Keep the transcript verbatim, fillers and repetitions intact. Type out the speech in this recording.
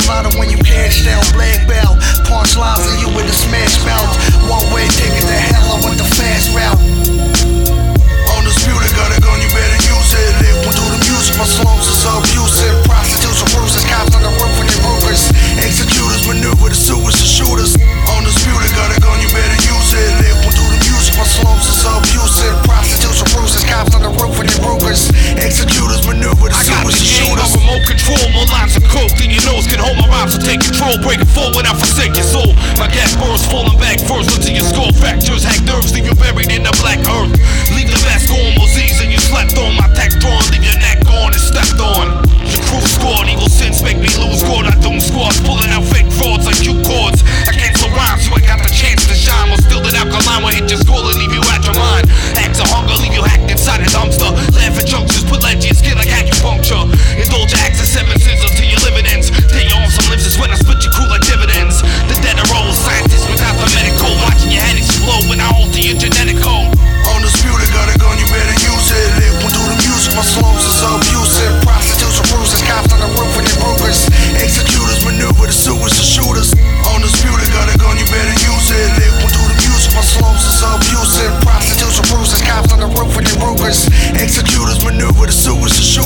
louder when you cash down. Black belt, punchlines and you with the smash mouth. One way ticket to hell, I want the fast route. Undisputed, got a gun, you better use it. Live one through the music, my slums is abusive. Prostitutes and bruises, cops on the roof and they roofers. Executors maneuver the sewers and shooters. Undisputed, got a gun, you better use it. Live one through the music, my slums is abusive. Prostitutes and bruises, cops on the roof and they roofers. Executors maneuver the sewers and shooters. I got the remote control, more lines of coke than your nose can hold. My rhymes will take control, break it forward, I forsake your soul. My gas bursts, falling back first until your skull fractures. Hack nerves, leave you buried in the black earth. Leave the mask on, Moses, and you slept on. My tack drawn, leave your neck on and stepped on. Your crew scored, evil sins make me lose scored. I doom squads, pulling out fake frauds like cue cords. I cancel rhymes, you ain't got the chance to shine. While still that alkaline will hit your skull and leave you at your mind. Acts of hunger, leave you hacked inside a dumpster. Laugh at jokes, just put lead to your skin like acupuncture. Indulge your acts of seven sins until your living ends. Take your off some lips is when I split your crew like dividends. The dead are old scientists without the medical. Watching your head explode when I alter your genetic code. Undisputed, got a gun, you better use it. Live one through the music, my slums is abusive. Prostitutes and bruises, cops on the roof and they roofers. Executors maneuver the sewers and shooters. Undisputed, got a gun, you better use it. Live one through the music, my slums is abusive. Prostitutes and bruises, cops on the roof and they roofers. Executors maneuver the sewers and shooters.